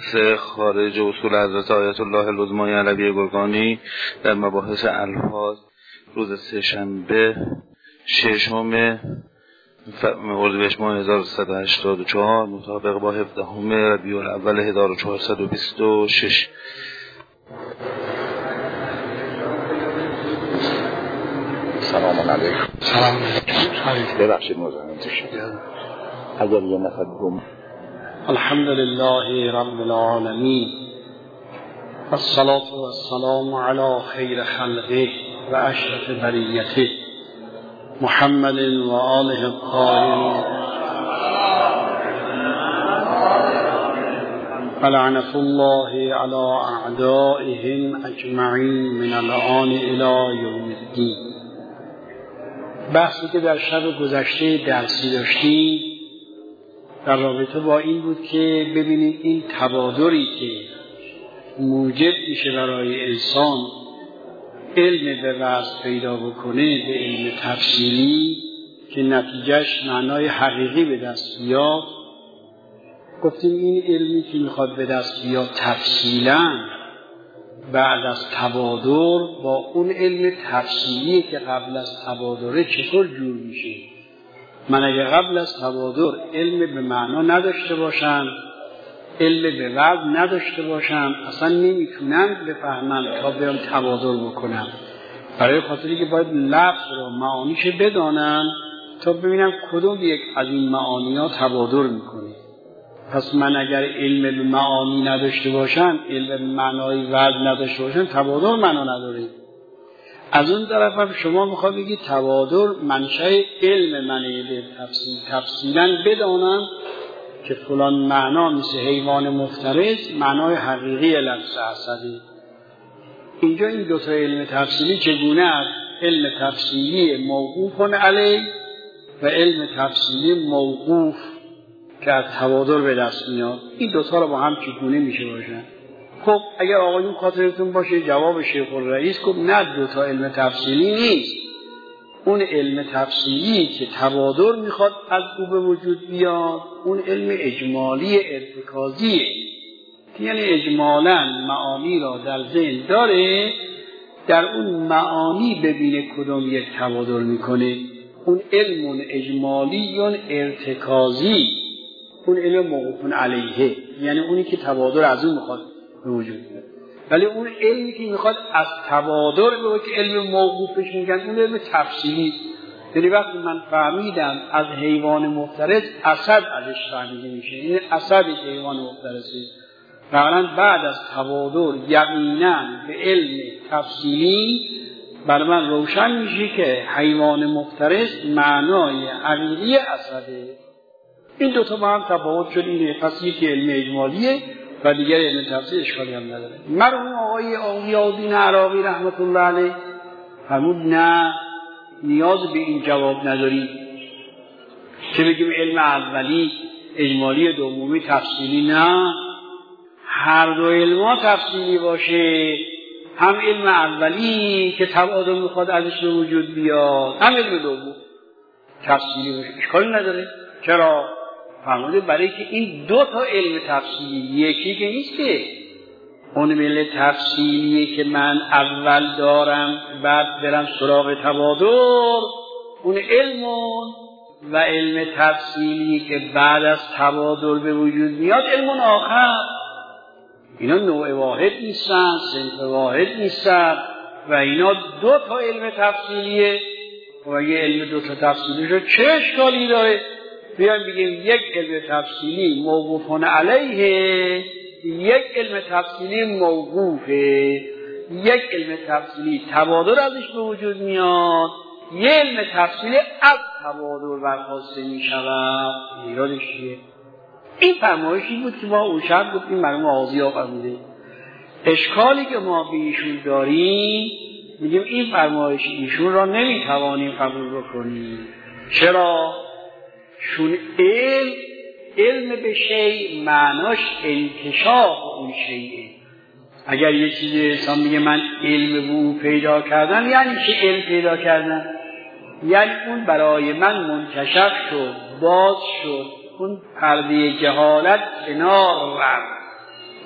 درس خارج اصول حضرت آیت الله العظمی علویه گرگانی در مباحث الفاظ روز سه‌شنبه 6 اردیبهشت ماه 1384 مطابق با 17 ربیع الاول 1426. سلام علیکم. سلام علیکم. ببخشید مزاحمتون شدم. اگر یه نفر گم. الحمد لله رب العالمین والصلاة والسلام علی خیر خلقه و اشرف بریته محمد و آله الطاهرین ولعنة الله علی اعدائهم اجمعین من الآن الی یوم الدین. بحثی که در شب گذشته درسی داشتیم در رابطه با این بود که ببینید این تبادری که موجب میشه برای انسان علم به وضع پیدا بکنه به علم تفصیلی که نتیجهش معنای حقیقی به دست بیاد، گفتیم این علمی که میخواد به دست بیاد تفصیلا بعد از تبادر با اون علم تفصیلی که قبل از تبادره چطور جور میشه. من اگه قبل از تبادر علم به معنا نداشته باشم، علم به وضع نداشته باشم، اصلا نمیتونم بفهمم تا بیام تبادر بکنم. برای خاطری که باید لفظ رو معانیش بدانم تا ببینم کدوم یک از این معانی ها تبادر میکنه. پس من اگر علم به معانی نداشته باشم، علم به معنای وضع نداشته باشم، تبادر معنا نداره. از اون طرف هم شما میخواد بگید تبادر منشأ علم منه به تفصیلا بدانم که فلان معنا مثل حیوان مفترس معنای حقیقی لفظ اسدی. اینجا این دوتا علم تفصیلی چگونه است؟ علم تفصیلی موقوف علیه و علم تفصیلی موقوف که از تبادر به دست میاد. این دوتا رو با هم چگونه میشه باشن؟ خب اگر آقایون خاطرتون باشه جواب شیخ الرئیس گفت نه، دوتا علم تفصیلی نیست. اون علم تفصیلی که تبادر میخواد از او به وجود بیاد اون علم اجمالی ارتکازیه، یعنی اجمالاً معانی را در ذهن داره، در اون معانی ببینه کدوم یک تبادر میکنه. اون علم اجمالی ارتکازی، اون علم موقوف علیه، یعنی اونی که تبادر از اون میخواد به وجود بیاد. ولی اون علمی که میخواد از تبادر به که علم موقوفش میگن اون علم تفصیلی. یعنی وقتی من فهمیدم از حیوان مفترس اسد ازش فهمیده میشه، این اسدی که حیوان مفترسه، فعلا بعد از تبادر یقینا به علم تفصیلی بر من روشن میشه که حیوان مفترس معنای حقیقی اسده. این دوتا با هم تفاوت شد. اینه پس یکی علم اجمالیه و دیگر علم تفصیل اشکالی هم نداره. مرحوم آقای عیاضی عراقی رحمت الله علیه فرمود نه، نیاز به این جواب نداری که بگیم علم اولی اجمالی دومی تفصیلی. نه، هر دو علم‌ها تفصیلی باشه، هم علم اولی که تبادر میخواد ازش به وجود بیاد، هم علم دوم تفصیلی باشه، اشکالی نداره. چرا؟ فرموده برای که این دو تا علم تفصیلی یکی که نیست که اون علم تفصیلی که من اول دارم بعد برم سراغ تبادر، اون علمون و علم تفصیلی که بعد از تبادر به وجود میاد علمون آخر. اینا نوع واحد نیستن، صنف واحد نیستن و اینا دو تا علم تفصیلیه. و یه علم دو تا تفصیلی رو چه اشکالی داره؟ بیایم بگیم یک علم تفصیلی موقوف علیه، یک علم تفصیلی موقوفه، یک علم تفصیلی تبادر ازش به وجود میاد، یک علم تفصیلی از تبادر برخواسته میشود. ایرادش چیه؟ این فرمایشی بود که ما اون شب گفتیم مرحوم آغازی فرموده. اشکالی که ما به ایشون داریم میگیم این فرمایش ایشون را نمیتوانیم قبول بکنیم. چرا؟ چون علم به شیء معناش انکشاف اون شیء. اگر یه چیزی انسان میگه من علم به او پیدا کردم، یعنی چه علم پیدا کردم؟ یعنی اون برای من منکشف شد، باز شد، اون پرده جهالت کنار رفت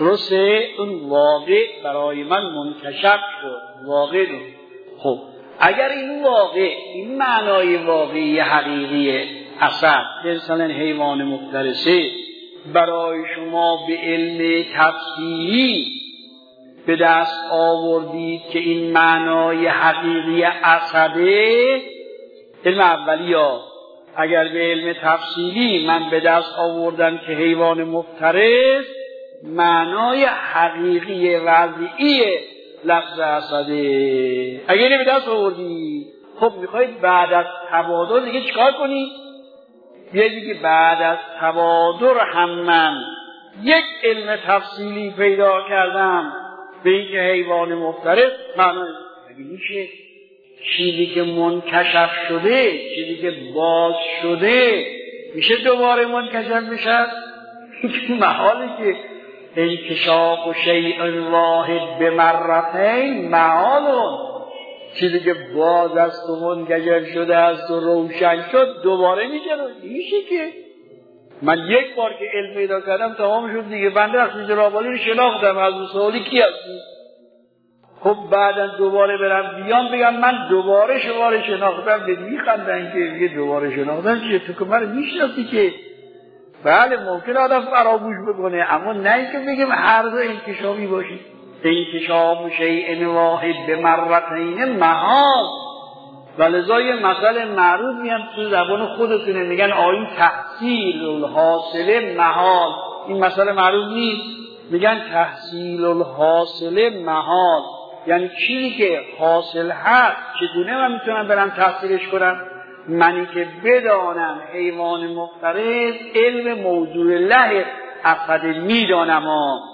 درسته؟ اون واقع برای من منکشف شد. واقع رو خب اگر این واقع، این معنای واقعی حقیقی اسد مثلا حیوان مفترسه برای شما به علم تفسیری به دست آوردید که این معنای حقیقی اسده، علم اولی ها اگر به علم تفسیری من به دست آوردم که حیوان مفترس معنای حقیقی وضعی لفظ اسده، اگر اینه به دست آوردی خب میخواید بعد از تبادر دیگه چیکار کنی؟ بیایی دیگه بعد از تبادر هم من یک علم تفصیلی پیدا کردم به اینکه حیوان مفترس معنای اگه میشه چیزی که منکشف شده، چیزی که باز شده میشه دوباره منکشف بشه؟ محاله که انکشاف و شیء واحد به مرتين محال، چیزی که باز است و منکشف شده است و روشن شد دوباره میشه که من یک بار که علم پیدا کردم تمام شد دیگه. بنده از جرابالی رو شناختم، از اون سوالی کی هستی؟ خب بعدا دوباره برم بیان بگم من دوباره شما رو شناختم، به میخندن که دیگه دوباره شناختن چیه؟ تو که من میشناسی که بله ممکن آدم فراموش بکنه، اما نه اینکه بگیم هر دو انکشافی باشی. انکشاف شیء واحد به مرتين محال. ولذا یه مسئله معروف میان تو زبان خودتونه میگن آیین تحصیل الحاصل محال. این مسئله معروف نیست، میگن تحصیل الحاصل محال، یعنی چیزی که حاصل هست چگونه من میتونم برم تحصیلش کنم؟ منی که بدانم حیوان مفترس علم موضوع له اسد میدانم،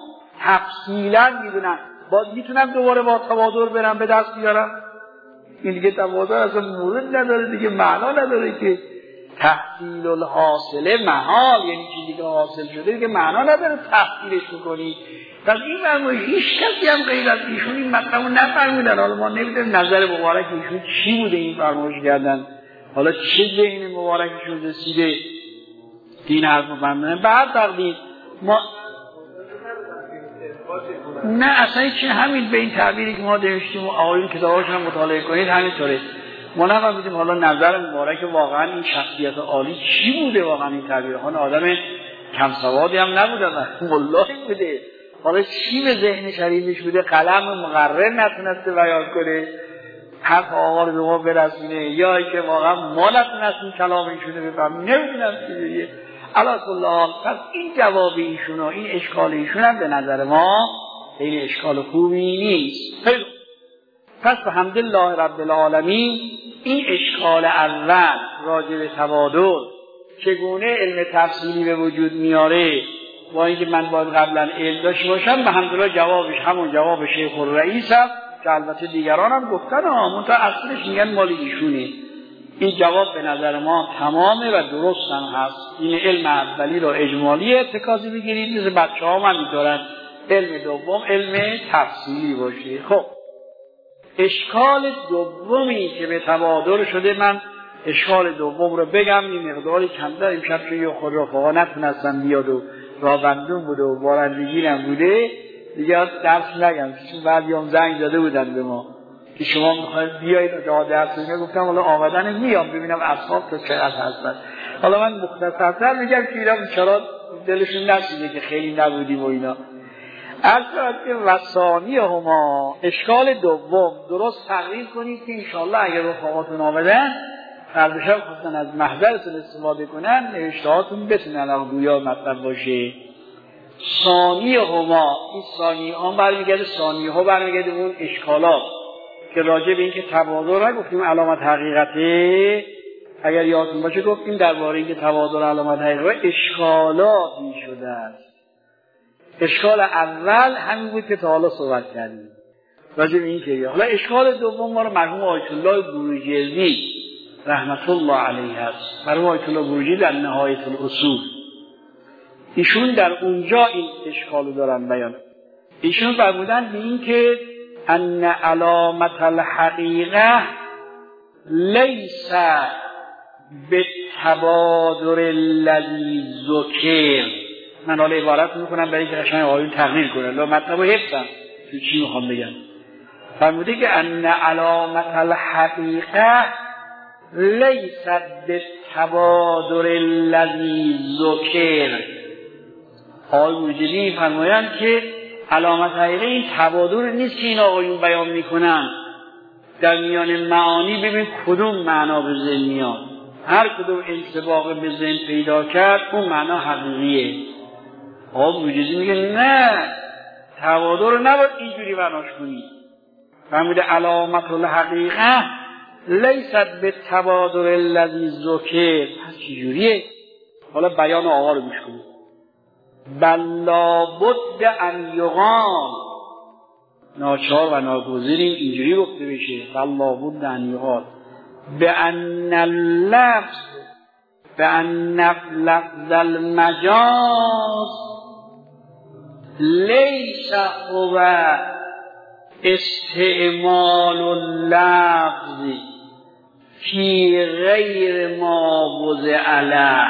تفصیلا میدونم، باز میتونم دوباره با تبادر برم به دست بیارم؟ این دیگه تبادر اصلا مورد نداره دیگه، معنا نداره که تحصیل الحاصل محال، یعنی چیزی که حاصل شده دیگه معنا نداره تحصیلش میکنی. پس این فرمایش هیچ کسی هم غیر از ایشون این مطلب رو نفهمیدن. حالا ما نمیدونیم نظر مبارک ایشون چی بوده این فرمایش کردن، حالا چه ذهن مبارکشون رسیده این حرف رو فهمیدن. به هر تقدیر ما نه اصلا چه همین به این تعبیری که ما نوشتیم و آقایون کتاباشون هم مطالعه کنید همینطوره. ما نفهمیدیم حالا نظر مبارک واقعا این شخصیت عالی چی بوده، واقعا این تعبیرها آدم کم سوادی هم نبوده، ملایی بوده، حالا چی به ذهن شریفش بوده قلم مقرر نتونسته بیان کنه حرف آقا رو به ما برسونه، یا که واقعا ما نتونستیم کلام ایشونه بفهمیم، نمیدونم چی بگه. علی کل حال پس این جواب ایشون و این اشکال ایشون هم به نظر ما خیلی اشکال خوبی نیست. خیلی پس الحمدلله رب العالمین این اشکال اول راجع به تبادر چگونه علم تفصیلی به وجود میاره با اینکه من باید قبلا علم داشته باشم، الحمدلله جوابش همون جواب شیخ الرئیس است که البته دیگران هم گفتن منتها اصلش میگن مال ایشونه. این جواب به نظر ما تمامه و درست هم هست. این علم اولی رو اجمالی اتکاذی بگیرید، مثل بچه ها هم میدارن علم دوم علم تفصیلی باشه. خب اشکال دومی که به تبادر شده، من اشکال دوم رو بگم، این مقداری کمتر امشب که خود رفقا نتونستم بیاد و رابندون بوده و بارندگی هم بوده دیگه درس نگم، چون بعدیام زنگ داده بودن به ما که شما میخواید بیایید درس بگم. گفتم حالا آمدن میام ببینم اصحاب تا چقدر هستن. حالا من مختصرتر میگم که اینا بیچارا دلشون نسیده که خیلی نبودیم و اینا. اصلا که وثانی هما اشکال دوم درست تقریر کنید که انشاءالله اگر رفقاتون آمدن فردشب خواستن از محضرتون استفاده کنن نوشتهاتون بتونن گویا مطلب باشه. ثانی هما، این ثانی ها برمیگرده، ثانی ها برمیگرده اون اشکالات که راجع به این که تبادر نگفتیم علامت حقیقته، اگر یادتون باشه گفتیم درباره این که تبادر علامت حقیقته اشکالاتی شده است. اشکال اول همین بود که تا حالا صحبت کردیم راجع به این که حالا اشکال دوم ما رو مرحوم آیت الله بروجردی رحمت الله علیه است. مرحوم آیت الله بروجردی در نهایت الاصول ایشون در اونجا این اشکال رو دارن بیان. ایشون فرمودن به این که ان علامت الحقیقه لیس بالتبادر الذی ذکر من حالا عبارت میکنم برای که قشنگ آیون تغییر کنه، لا مطلب رو حفظم تو چی میخوام بگم. فرموده که ان علامت الحقیقه لیست بالتبادر الذی ذکر. آقای وجودی فرمایند که علامت حقیقه این تبادر نیست که این آقایون بیان میکنن. در میان معانی ببین کدوم معنا به ذهن میاد، هر کدوم انطباق به ذهن پیدا کرد اون معنا حقیقیه. آقای وجودی میگه نه، تبادر رو نباید اینجوری بناش کنی. فرموده علامت الحقیقه لیست بالتبادر الذی ذکر. پس چجوریه؟ حالا بیان آقا رو گوش کنید. بل لابد ان یقال، ناچار و ناگزیر اینجوری گفته بشه، بل لابد ان یقال بان اللفظ بان لفظ المجاز لیس هو استعمال اللفظ فی غیر ما وضع له.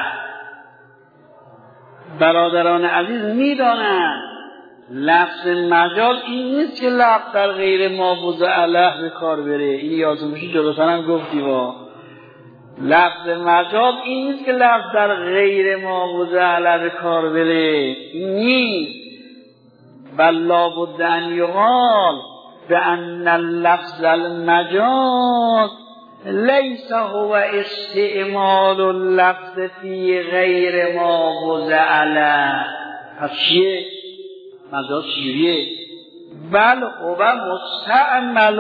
برادران عزیز میدانند لفظ مجاز این نیست که لفظ در غیر ما وضع له به کار بره. این یادتون باشه جلوتر هم گفتی با لفظ مجاز این نیست که لفظ در غیر ما وضع له به کار بره، این نیست. بل لابد ان یقال بان اللفظ المجاز لیس هو استعمال اللفظ فی غیر ما وضع له. پس چیه؟ مجاز چیه؟ بل هو مستعمل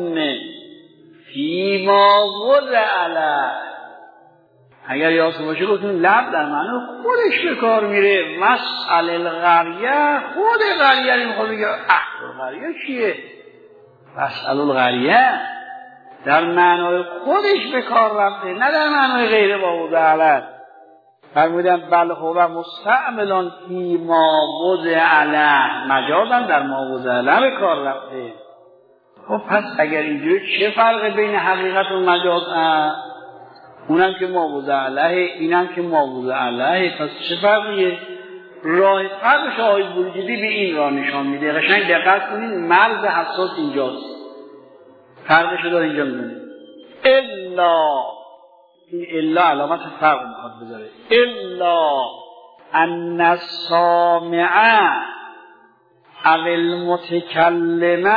فی ما وضع له. اگر یادتون باشه گفتیم لفظ در معنی خودش به کار میره. مسئله القریه، خود قریه میخواد بگه اهل القریه چیه؟ مسئله القریه در معنای خودش به کار رفته، نه در معنای غیر ما وضع له. فرمودن بل هو مستعمل فی ما وضع له، مجازم در ما وضع له به کار رفته. خب پس اگر اینجوری چه فرق بین حقیقت و مجاز هست؟ اونم که ما وضع له، اینم که ما وضع له، پس چه فرقیه؟ راه فرقش آقای بروجردی به این راه نشان میده. قشنگ دقت کنید، مرز حساس اینجاست. فرقش رو داره اینجا میدونه. الا، این الا علامت فرق میخواد بذاره. الا ان السامع او المتکلم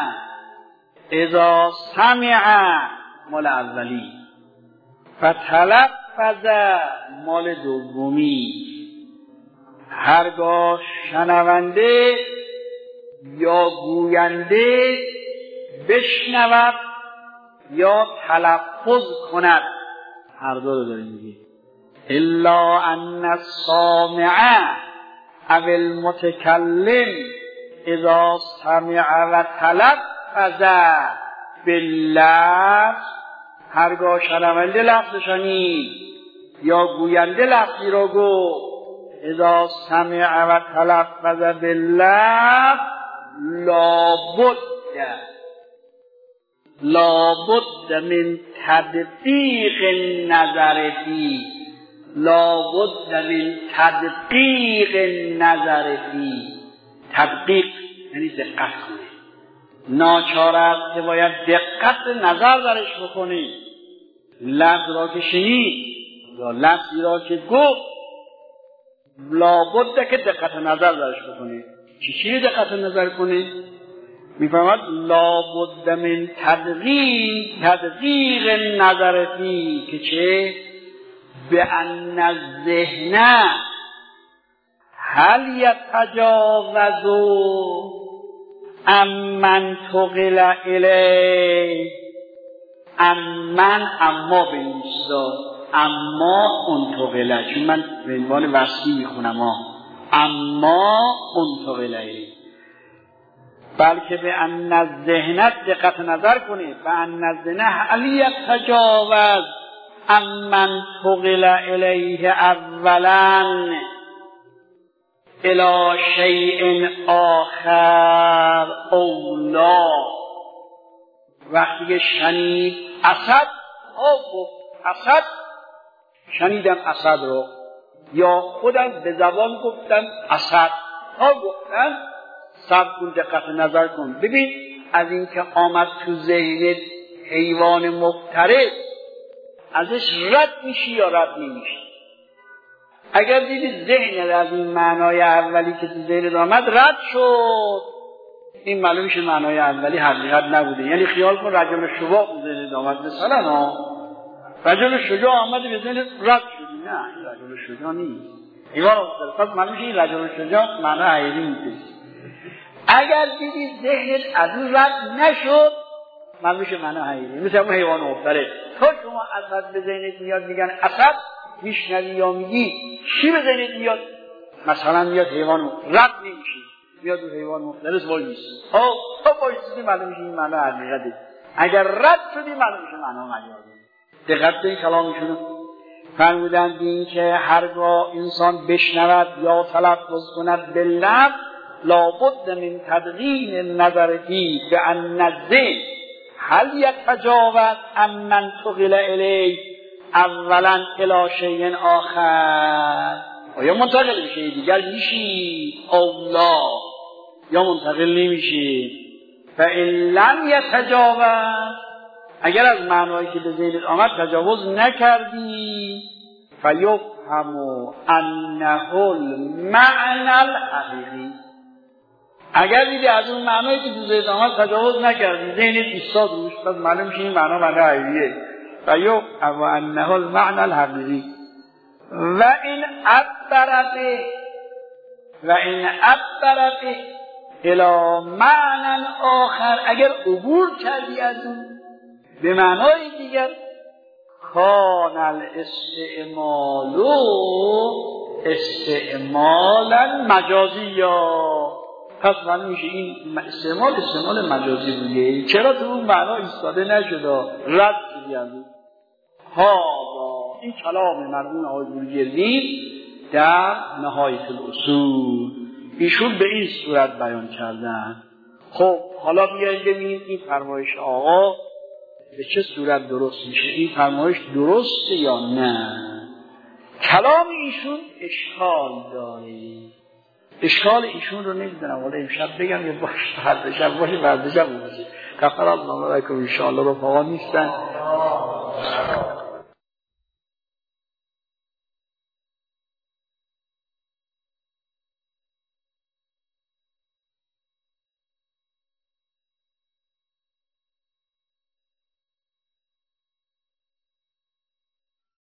اذا سمع مال اولی فتلفظ مال دومی، هرگاه شنونده یا گوینده بشنود یا تلفظ کند، هر دو رو داریم میگه. الا ان السامع او المتکلم اذا سمع و تلفظ باللفظ، هرگاه شنونده لفظ شنید یا گوینده لفظی را گفت، اذا سمع و تلفظ باللفظ لابد من تدقیق النظر فی، لابد من تدقیق النظر فی. تدقیق یعنی دقت کنه، ناچار است که باید دقت نظر درش بکنی. لفظ را که شنید یا لفظی را که گفت لابد که دقت نظر درش بکنی. چی دقت نظر کنی؟ میفهمد لابد من تدقیق النظر فی، که چه؟ به ان الذهن هل یتجاوز امن تقل الیه. امن اما بنویسا، اما انتقله، چون من به عنوان وصلی میخونم اما انتقله الیه، بلکه به ان الذهن دقت نظر کنید. به ان الذهن هل یتجاوز امن تقل الیه اولا الی شیء آخر اولا. وقتی که شنید اسد، اسد شنیدم اسد رو، یا خودم به زبان گفتم اسد، ها گفتم صبر کن دقت نظر کن. ببین از این که آمد تو ذهن حیوان مفترس ازش رد میشی یا رد نمیشی؟ اگر دیدی ذهن از این معنای اولی که تو ذهن آمد رد شد، این معلوم میشه معنای اولی حقیقت نبوده. یعنی خیال کن رجل شجاع تو ذهن آمد مثلا، رجل شجاع آمد به ذهن رد شدی، نه این رجل شجاع نیست، حیوان مفترس. پس معلوم میشه این رجل شجاع معنای حقیقی نیست. اگر دیدی ذهنت از اون رد نشد معلوم میشه معنای حقیقی، مثل اون حیوان مفترس. تو شما اسد به ذهنت میاد میگن اسد، میشنوی یا میگی چی به ذهنت میاد؟ مثلا میاد حیوان رد نمیشی، میاد اون حیوان مفترس وای میسی، تو وایسیدی معلوم میشه این معنای حقیقته. اگر رد شدی معلوم میشه معنای مجازی. دقت به این کلامشون. فرمودند این که هرگاه انسان بشنود یا تلفظ کند به لب لابد من تدقیق نظر فی به ان الذهن هل یتجاوز عمن تقل الیه اولا الی شیء آخر، آیا منتقل میشه دیگر میشی اولا یا منتقل نمیشی؟ فإن لم یتجاوز، اگر از معنایی که به ذهنت آمد تجاوز نکردی، فیفهم انه المعنى الحقیقی، اگر دیدی از اون معنایی که تو ذهنت آمد تجاوز نکردی، ذهنت ایستاد روش، پس معلوم میشه این معنا حقیقیه. فیفهم انه المعنى الحقیقی. و این عبر به الی معنی آخر، اگر عبور کردی از اون به معنای دیگر، کان الاستعمال استعمالا مجازیا، پس من میشه این استعمال مجازی بوده. چرا تو اون معنا ایستاده نشده، رد شدی از اون. این کلام مرحوم آقای بروجردی در نهایت الاصول ایشون به این صورت بیان کردن. خب حالا بیایید ببینید این فرمایش آقا به چه صورت درست میشه، این فرمایش درسته یا نه. کلام ایشون اشکال داره. اشکال ایشون رو نمیدونم، ولی امشب بگم یا باشه فردا شب باشه فردا شب باشه. کفر الله علیکم ان شاء الله رفقا نیستن.